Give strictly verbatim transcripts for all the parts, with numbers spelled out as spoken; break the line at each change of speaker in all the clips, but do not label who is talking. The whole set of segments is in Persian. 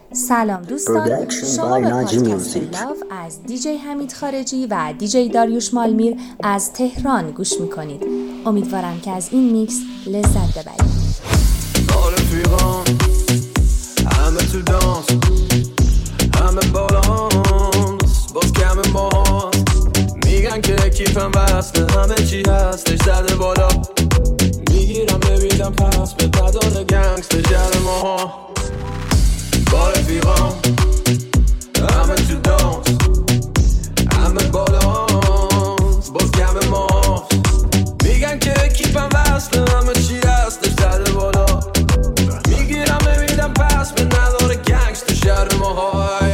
سلام دوستان، شما به پادکست لاف از دیجی حمید خارجی و دیجی داریوش مالمیر از تهران گوش میکنید. امیدوارم که از این میکس لذت ببرید. همه تو دانس، همه بالانس، باز کم ما میگن که کیفم بسته، همه چی هستش زده بالا، میگیرم ببیدم پس به بدان گنگستر جر ما با رفیقام، همه تو دانس، همه بالانس، باز کم ما میگن که کیفم بسته، همه چی هستش زده بالا، میگیرم ببیدم پس به نداره گنگستر شهر ما.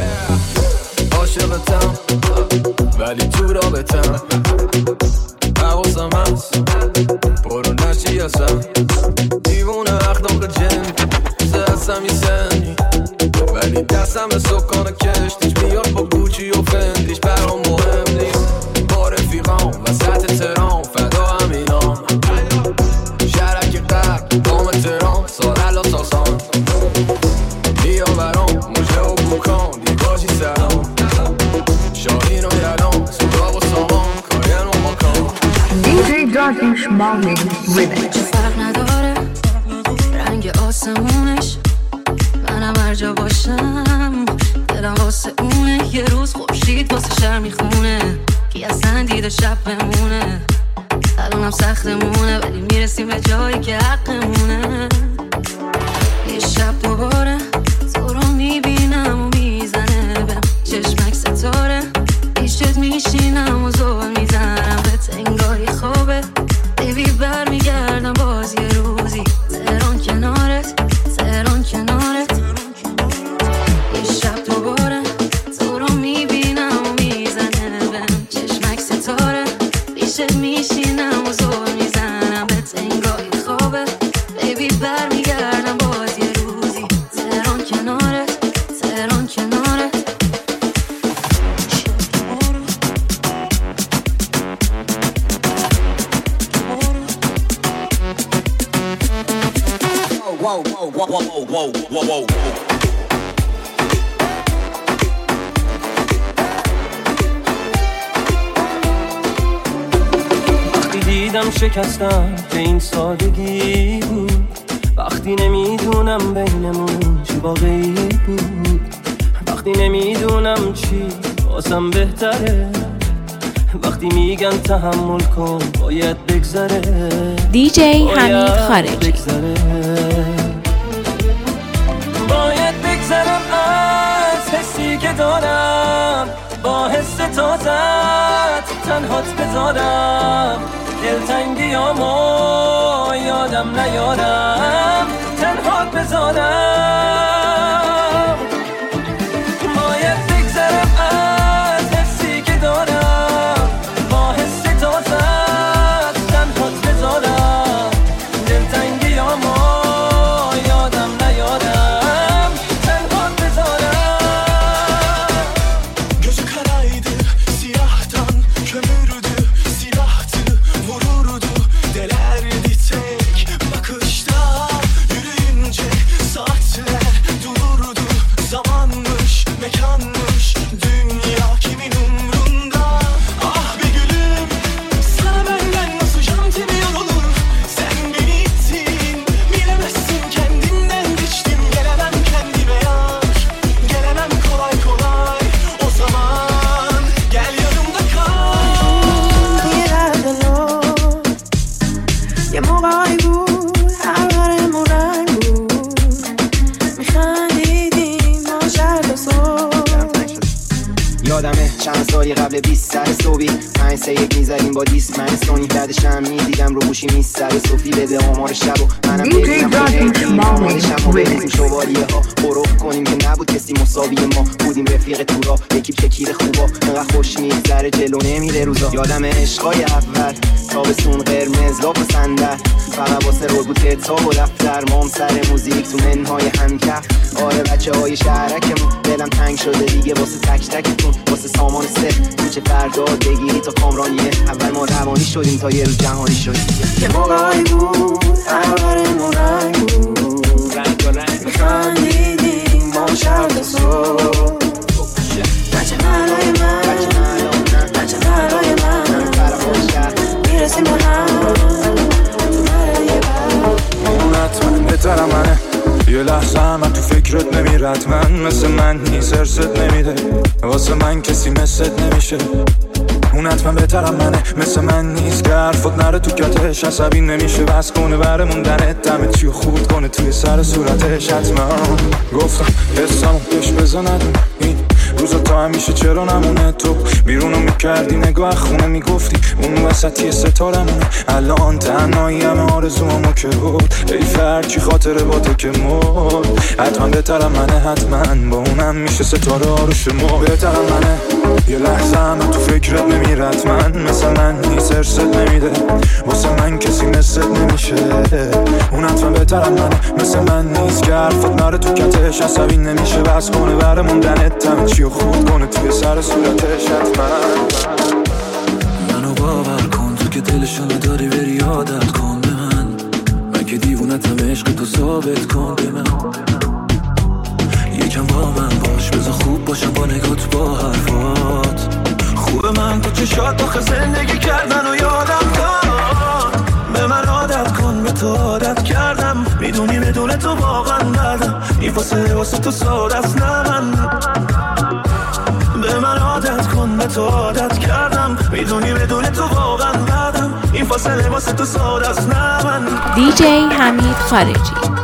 عاشقتم ولی تو رابطم، حواسم هست برو نشی هستم، دیوونه اخلاق جن زه هستم یه سنی، ولی دستم به سکان کشتیش میاد با گوچی و فندیش، برام مهم نیست با رفیقام وسط ترام، فدا همینام شرک قرق دام ترام، سارلا ساسان بیا برام مجه و بوکان دیگاجی سرام، شاهین و یلام سراب و سامان کارین و مکان.
دیجی داریوش مالمیر ریمیکس.
فرق نداره رنگ آسمونش، منم هر جا باشم دلم واسه اونه، یه روز خورشید واسه شهر میخونه، کی اصلا دیده شب بمونه، الانم سختمونه ولی میرسیم به جایی که حقمونه. یه شب دوباره تو رو میبینم و میزنه بهم چشمک ستاره، پیشت میشینم و زول میزنم بهت انگاری خوابه، بیبی بر میگردم باز یه روزی تهران کنارت، تهران کنارت. یه شب دوباره تو رو میبینم و میزنه بهم چشمک ستاره، پیشت میشینم و زول میزنم بهت انگاری خوابه، بیبی بر میگردم باز یه روزی تهران کنارت، تهران کنارت.
Whoa, whoa, whoa, whoa, whoa, whoa, whoa, whoa.
وقتی دیدم شکستم که این سادگی بود، وقتی نمیدونم بینمون چی باقی بود، وقتی نمیدونم چی بازم بهتره، وقتی میگن تحمل کن باید بگذره،
دیجی حمید خارجی.
باید بگذرم از حسی که دارم، با حس تازت تنهات بذارم، دلتنگیامو یادم نیارم تنهات بذارم. باید بگذرم از حسی که دارم، با حس تازت تنهات بذارم، دلتنگیامو یادم نیارم تنهات بذارم.
Gözü karaydı siyahtan, kömürdü silahtı, vururdu delerdi tek bakışta, yürüyünce saatler dururdu, zamanmış mekanmış dünya kimin umrunda. Ah be gülüm, sana benden nasıl jantimi yorulur, sen beni ittin, bilemezsin kendimden geçtim, gelemem kendime yar, gelemem kolay kolay, o zaman gel yanımda kal.
یه موقعی بود هوارمون رنگ بود، میخندیدیم ما شب تا صبح.
یادمه چند سالی قبل بیست سر صبحی پنج سه یک میزدیم با دیست من سونی، بعدشم میدیدم رو گوشی میست سر صوفی بده آمار شب و منم ببینم خیلی آمارشم و بریزیم شوالیه ها قروف کنیم که نبود کسی مساوی ما، بودیم رفیق تورا یکی چکیر خوبا، انقدر خوش میگذره جلو نمیره روزا. یادمه عشقای اول تابستون قرمز لاپ و صندل، فقط واسه رول بود کتاب و دفتر، مام سر موزیک تو منهای همکف. آره بچه های شهرکمون دلم تنگ شده دیگه واسه تک تکتون، واسه سامان سه کوچه فرداد بگیری تا کامرانیه، اول ما روانی شدیم تا یه روز جهانی شدیم.
یه موقعی بود هوارمون رنگ بود،
رنگ و رنگ
میخندیدیم ما شب تا
نمیرد من مثل من نیست ارست نمیده واسه من کسی مثلت نمیشه اون حتما بهترم منه مثل من نیست که حرفت نره تو کتش عصبی نمیشه بس کنه بره موندنت دمت چیو خورد کنه توی سر صورتش حتما گفتم حسامو پیش بزندم این روزا تا همیشه چرا نمونه تو بیرونو میکردی نگاه خونه میگفتی اون وسطی ستارمونه الان تنهایی همه آرزوامو که بود ای فرچی خاطره با تو که مرد حتما بهترم منه حتما با اونم میشه ستاره ها رو شما بهترم منه یه لحظه همه تو فکرت نمیرد من مثل من نیست ارست نمیده واسه من کسی مثلت نمیشه اون حتما بهترم منه مثل من نیست که حرفت نره تو کتش عصبی نمیشه بس کنه بره موندنت همه چیو خود کنه توی سر صورتش حتما
منو باور کن تو که دلشو نداری بری عادت کن به من من که دیوونتم عشق تو ثابت کن به من یکم با من باش بذار خوب باشم با نگات با حرفات خوبه من تو چشات آخه زندگی کردن و یادم داد به من عادت کن به تو عادت کردم میدونی بدون تو واقعا ندم این واسه واسه تو ساده است نه من به من عادت کن به تو عادت کردم میدونی بدون تو واقعا ندم این فاصله واسه تو ساده است نه من
دی جی حمید خارجی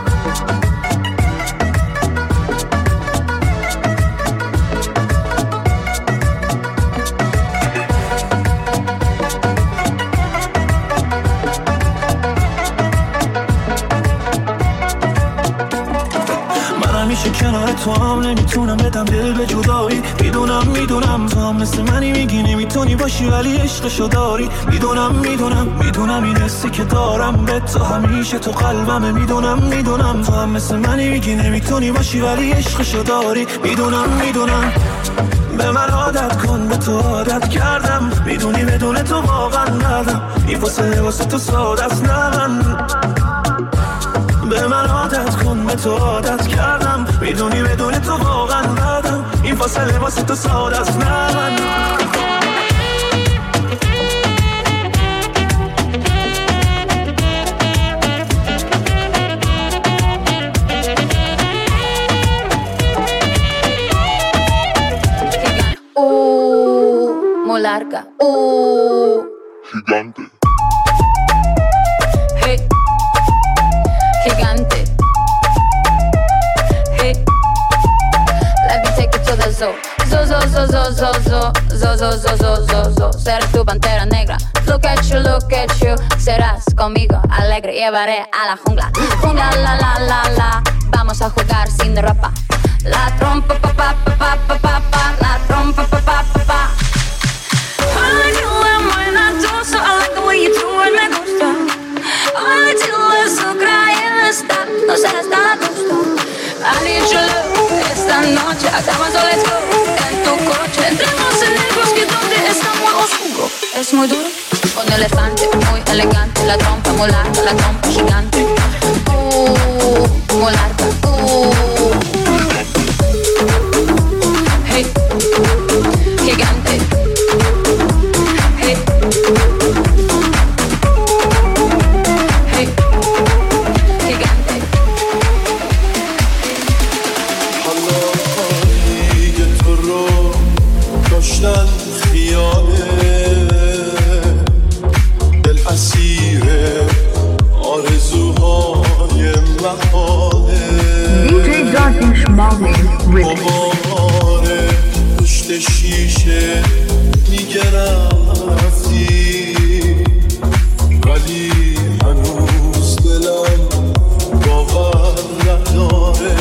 همیشه کنار تو هم نمیتونم بدم دل به جدایی میدونم میدونم تو هم مثل منی میگی نمیتونی باشی ولی عشقشو داری میدونم میدونم میدونم این حسی که دارم به تو همیشه تو قلبمه میدونم میدونم تو هم مثل منی میگی نمیتونی باشی ولی عشقشو داری میدونم میدونم به من عادت کن به تو عادت کردم میدونی بدون تو واقعا ندم این فاصله واسه تو ساده است نه من به من عادت کن به تو عادت کردم میدونی بدون تو واقعا ندم این فاصله واسه تو ساده است نه من
Larga, uh,
gigante,
hey, gigante, hey, let me take it to the zoo, zoo, zoo, zoo, zoo, zoo, zoo, zoo, zoo, zoo, zoo, zoo, ser tu pantera negra, look at you, look at you, serás conmigo alegre, llevaré a la jungla, jungla, la, la, la, la, vamos a jugar sin ropa, la trompa, pa, pa, pa, pa, pa, pa, pa, la trompa, pa, pa, pa, pa. I do it when I do, so I like the way you do it, me gusta. I do it so crying está, no seas tan gusto. I need your love, esta noche hagamos o let's go. En tu coche, entremos en el bosque donde está muy oscuro. Es muy duro, con elefante, muy elegante. La trompa muy larga, la trompa gigante. Uh, muy larga, uh. Hey, gigante.
داشتن خیاله دل اسیر آرزوهای محاله
دی جی Darkish Morning Remix
باباره پشت شیشه میگرم رفتی ولی هنوز دلم باور نداره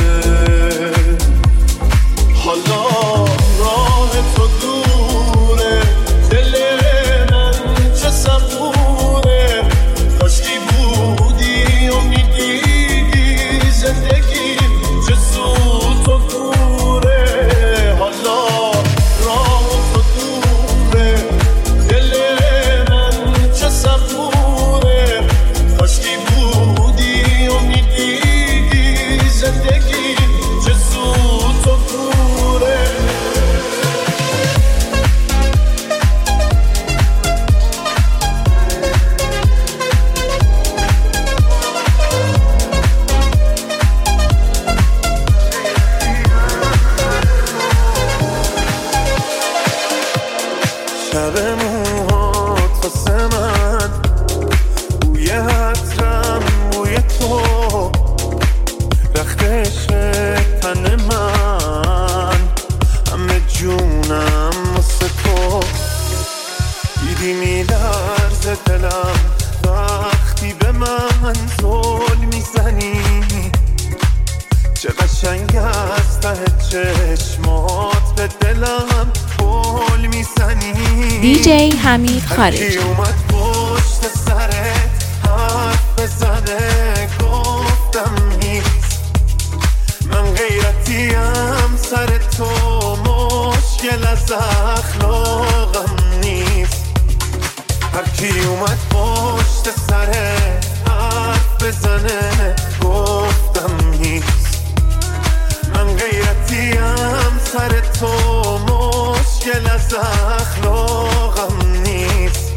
حالا راه تو دوره دل من چه صبوره کاشکی بودی و میدیدی زندگی چه سوت و دوره حالا راه تو دوره دل
دیجی حمید خارجی.
هرکی اومد پشت سرت حرف بزنه گفتم نیست، من غیرتیم سر تو مشکل از اخلاقم نیست. هرکی اومد پشت سرت حرف بزنه گفتم نیست، من غیرتیم سر تو مشکل از اخلاقم نیست.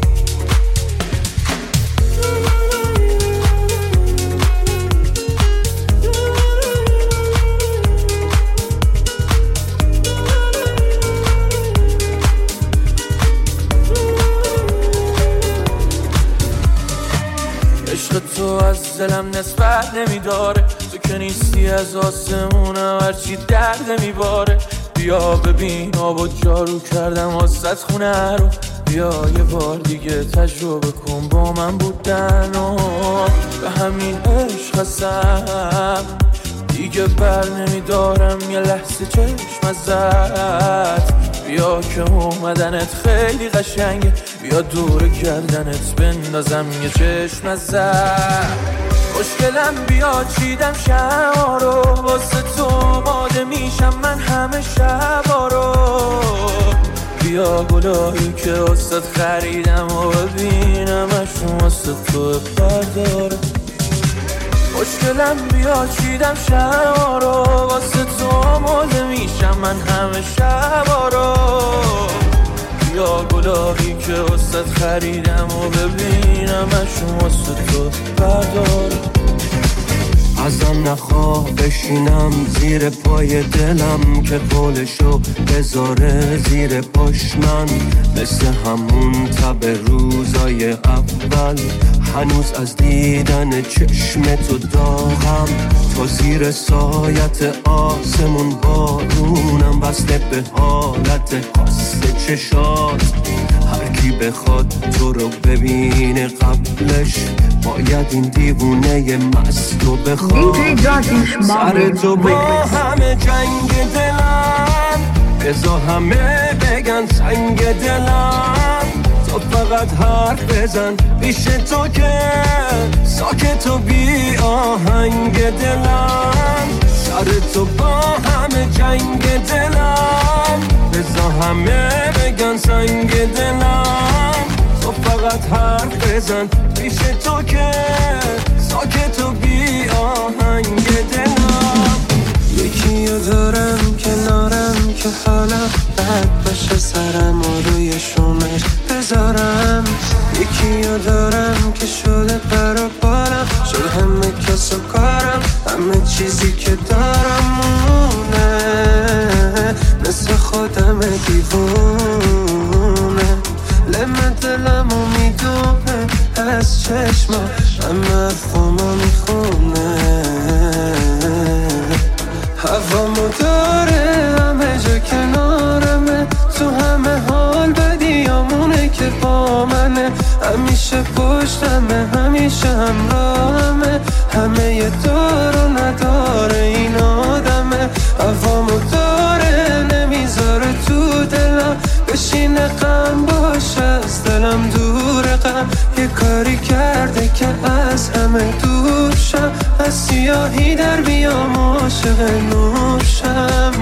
عشق تو از دلم نسبت نمیداره، تو که نیستی از آسمونم هرچی درد میباره. بیا ببین آب و جارو کردم واسه خونه رو، بیا یه بار دیگه تجربه کن با من بودن و به همین عشق هستم دیگه بر نمیدارم یه لحظه چشم ازت. بیا که اومدنت خیلی قشنگه، بیا دور گردنت بندازم یه چشم ازت. خوشگلم بیا چیدم شما رو واسه تو آماده میشم من همه شبا رو. بیا گلایی که واسه خریدم و ببینمشون واسه تو برداره. خوشگلم بیا چیدم شما رو واسه تو آماده میشم من همه شبا رو. بیا گلایی که واسه خریدم و ببینمشون واسه تو برداره.
ازم نخواه بشینم زیر پای دلم که قولشو بذاره زیر پاش من، مثل همون تب روزای اول هنوز از دیدن چشم تو داغم. تو زیر سایت آسمون بارونم بسته به حالت خاص چشات. هر کی بخواد تو رو ببینه قبلش باید این دیوونه مست رو بخواد. سر تو با همه جنگ دلم بذار همه بگن سنگ دلم. تو فقط حرف بزن پیش تو که ساکت و بی آهنگ دلم. سر تو با همه جنگ دلم بذار همه بگن سنگ دلم. تو فقط حرف بزن پیش تو که ساکت و بی آهنگ دلم.
یکی رو دارم کنارم که حالا بد باشه سرم و روی شومش بذارم. یکی رو دارم که شده پر و بالم، شده همه کس و کارم، همه چیزی که دارم مونه مثل خودم دیوونه. لم دلمو میدونه از چشما همه افهامو میخونه. هوامو داره همه جا کنارمه، تو همه حال بدیامونه که با منه. همیشه پشتمه همیشه همراهمه، همه یه دار و نداره این آدمه. هوامو داره نمیذاره تو دلم بشینه غم باشه از دلم دور غم. یه کاری کرده که از همه دور شم، از سیاهی در بیام عاشق نوشم.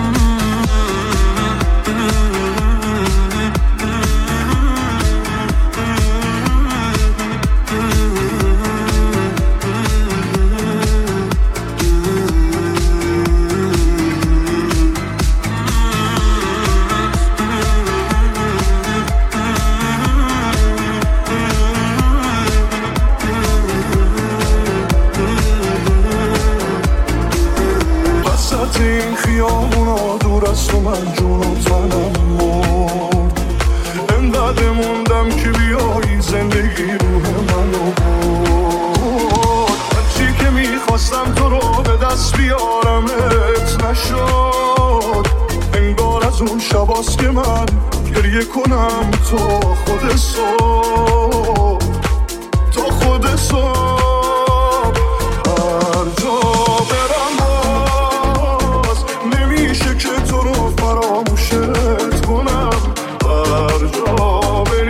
این خیابونا دور از تو من جون و تنم مرد. انقدر موندم که بیایی زندگی روح منو برد. هرچی که میخواستم تو رو به دست بیارمت نشد. انگار از اون شباست که من گریه کنم تو خود صبح، تو خود صبح. هر جا برم باز نمیشه که تو رو فراموشت کنم. هر جا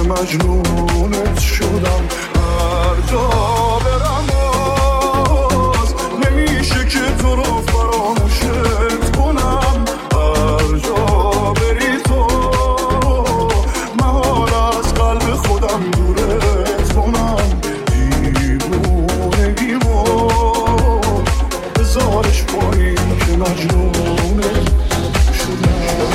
مجنونت شدم. هر جا برم باز نمیشه که تو رو فراموشت کنم. هر جا بری تو محال از قلب خودم دورت کنم. دیوونگی بود بذارش پایین که مجنونت شدم.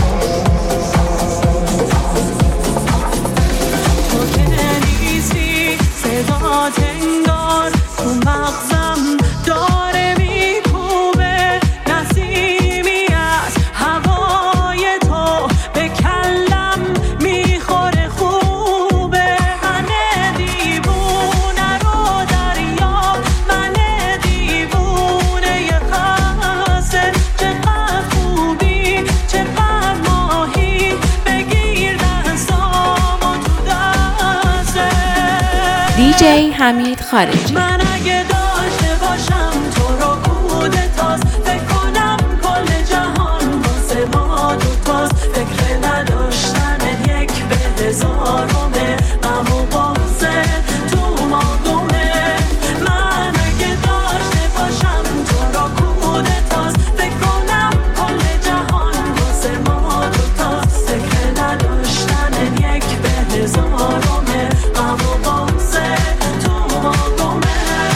انگار تو مغزم داره میکوبه، نسیمی از هوای تو به کلم میخوره خوبه. من دیوونه رو دریا، من دیوونه یه خسته. چقدر خوبی چقدر ماهی، بگیر دستامو تو دسته.
دیجی حمید خارجی.
من اگه داشته باشم تو رو کودتاست، فکر کنم کل جهان واسه ما دوتاست. فکر نداشتن یک به هزارمه، غم و غصه تو ما دومه. من اگه داشته باشم تو رو کودتاست، فکر کنم کل جهان واسه ما دوتاست. فکر نداشتن یک به هزارمه، غم و غصه تو ما دومه.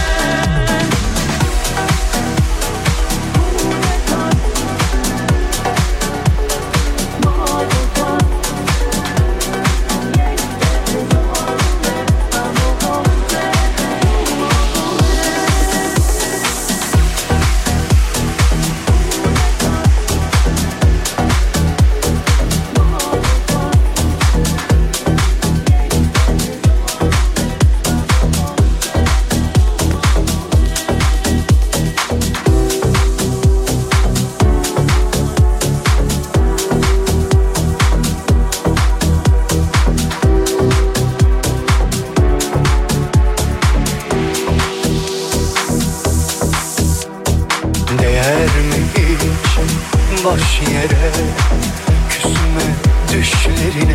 Boş yere küsme düşlerine,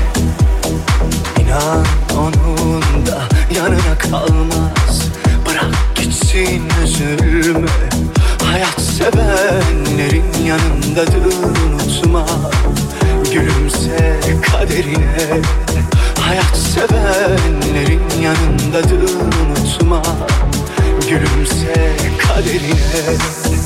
İnan onun da yanına kalmaz. Bırak gitsin üzülme, hayat sevenlerin yanındadır unutma. Gülümse kaderine, hayat sevenlerin yanındadır unutma. Gülümse kaderine.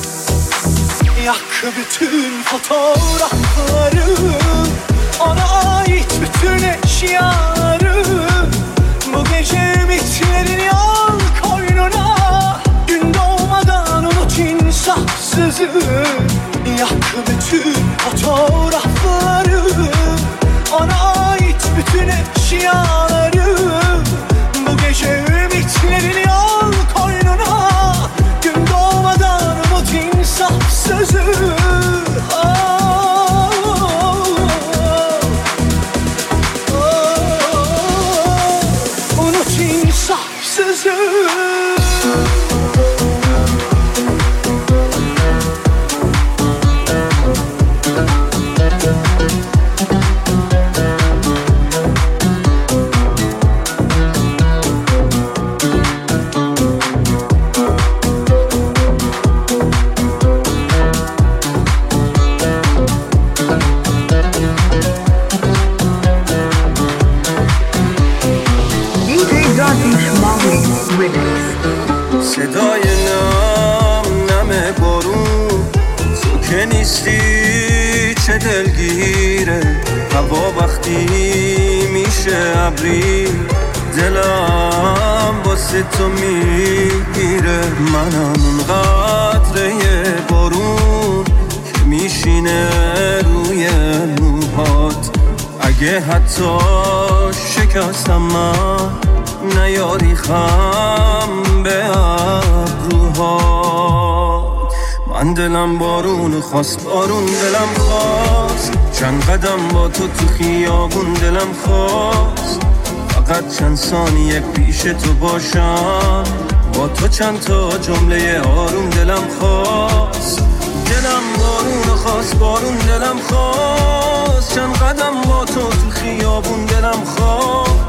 Yak bütün fotoğrafları, ona ait bütün eşyaları. Bu gece ümitlerini al koynuna, gün doğmadan unut insafsızı. Yak bütün fotoğrafları, ona ait bütün eşyaları. Bu gece ümitlerini al koynuna, gün doğmadan unut insafsızı. Oh, oh, oh, unut insafsızı.
صدای نم نم بارون، تو که نیستی چه دلگیره. هوا وقتی میشه ابری، دلم واسه تو میگیره. منم اون قطره بارون که میشینه روی موهات. اگه حتی شکستم من، نیاری خم به ابروهات. من دلم بارون خواست، بارون دلم خواست. چند قدم با تو تو خیابون دلم خواست. فقط چند ثانیه پیش تو باشم، با تو چند تا جمله آروم دلم خواست. دلم بارون خواست، بارون دلم خواست. چند قدم با تو تو خیابون دلم خواست.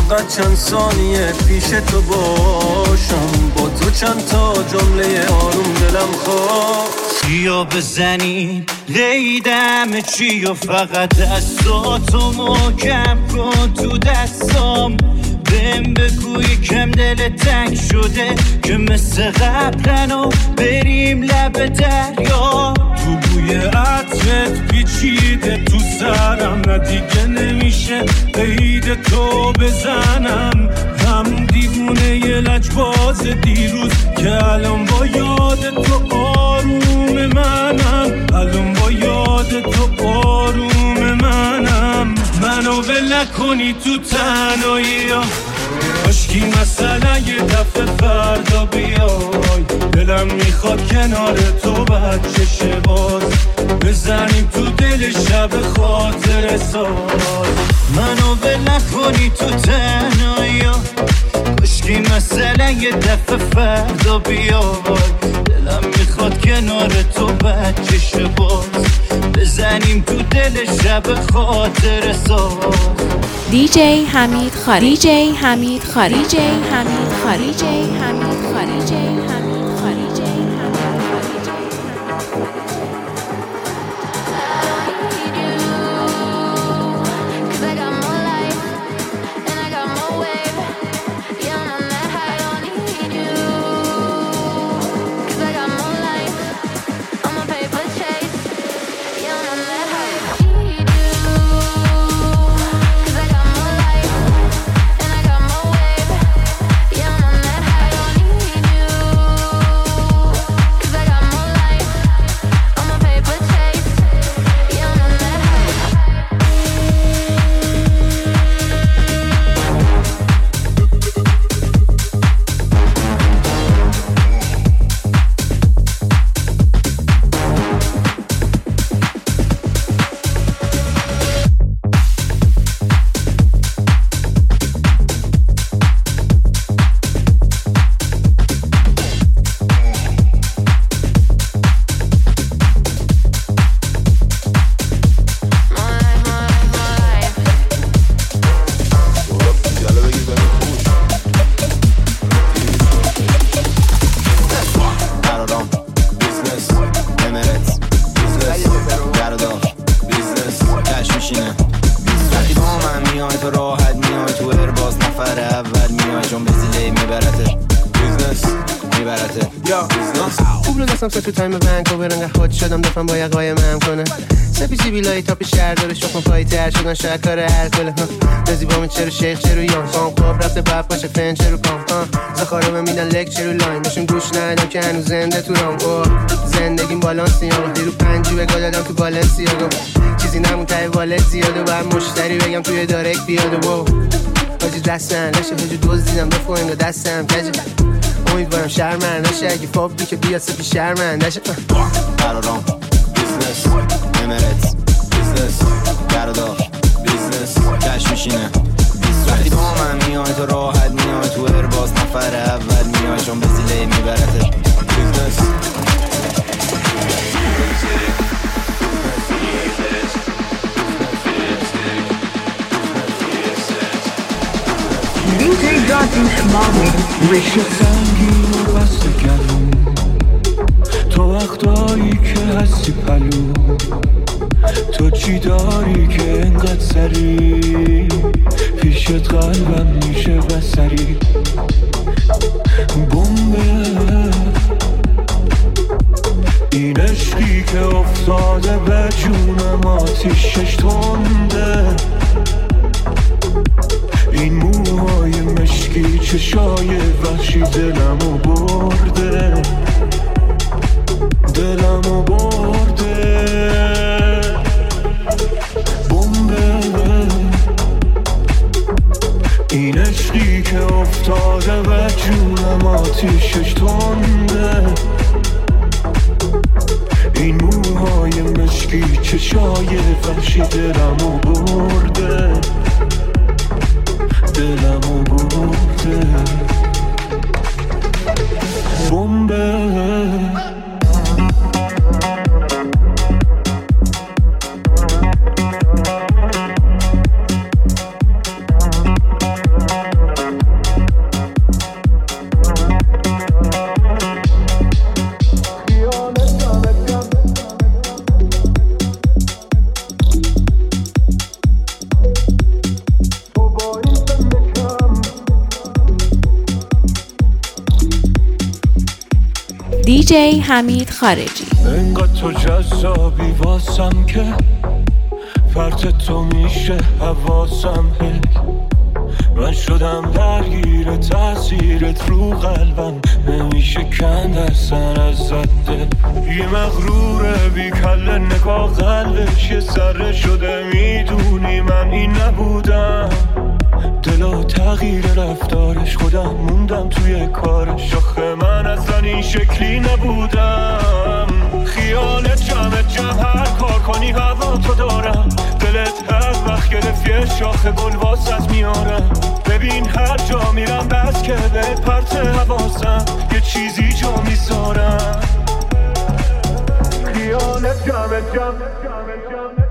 فقط چند ثانیه پیش تو باشم، با تو چند تا جمله آروم دلم خواست.
چیا بزنی لیدم چی و فقط دستاتو محکم کن تو دستام، بهم بگو یکم دل تنگ شده که مثل قبلنو بریم لب دریا.
تو بوی عطرت پیچیده تو سرم، نه دیگه نمیشه قید تو بزنم. همون دیوونه یه لجباز دیروز که الان با یاد تو آروم منم، الان با یاد تو آروم منم. منو ول نکنی تو تنهایی ها، کاشکی مثلا یه دفعه فردا بیای. دلم میخواد کنار تو بچه شباز بزنیم تو دل شب خاطر ساز.
منو ول نکنی تو تنهایی ها، کاشکی مثلا یه دفعه فردا بیای. دلم میخواد کنار تو بچه شباز بزنیم تو دل شب خاطر ساز.
دیجی حمید خارجی، دیجی حمید خارجی، دیجی حمید خارجی، دیجی حمید خارجی، دیجی حمید خارجی.
تو تایم ونکوور انقدر خود شدم دفعه با یه قایم هم کنه. سپیسی بیلایی تاپی شهر داره شخم پایی تر شدن شاید کار هر کله. رزی با من چرو شیخ چرو یان فام خواب رفته باید باشه فن چرو پام زخاره من میدن لک چرو لاین باشون گوش ندم که هنوز زنده تو رام. زندگیم بالانسی ها دیرو پنجی بگاه دادم تو بالنسی ها، چیزی نمون تای والت زیاده باید مشتری بگم توی دارک بیاده. و حاجی دستن نشه هجو دوز دیدم بفو انگا دستم کجه. امیدوارم شرمن نشه اگه فابی که بیاد سپی شرمن نشه.
قرارام بیزنس امرت بیزنس گردار بیزنس کش میشینه. وقتی با من میای تو راحت میای تو ارباز نفر اول میای چون به زیله میبرته. بیزنس
دیجی داتیش مامی
ریشه سنگین و بسته گلوم، تو وقتایی که هستی پلو، تو چی داری که انقدر سری پیشت قلبم میشه بسری. بمبه این عشقی که افتاده به جونم آتیشش تنده، این موهای مشکی چشای وحشی دلمو برده، دلمو برده. بمبه این عشقی که افتاده به جونم آتیشش تنده، این موهای مشکی چشای وحشی دلمو برده، دلمو برده. بمبه
دیجی حمید خارجی.
انقدر تو جذابی واسم که فرط تو میشه حواسم هک من شدم درگیر تاثیرت رو قلبم نمیشه کند اصلا ازت دل یه مغروره بی کله نگاه قلبش یه ذره شده میدونی من این نبودم دلا تغییر رفتارش خودم موندم توی کارش آخه من اصلا این شکلی نبودم خیالت جمع جمع هر کار کنی هوا تو دارم دلت هر وقت گرفت یه شاخه گل واسط میارم ببین هر جا میرم بس که به پرت حواسم یه چیزی جا میذارم خیالت جمع جمع جمع جمع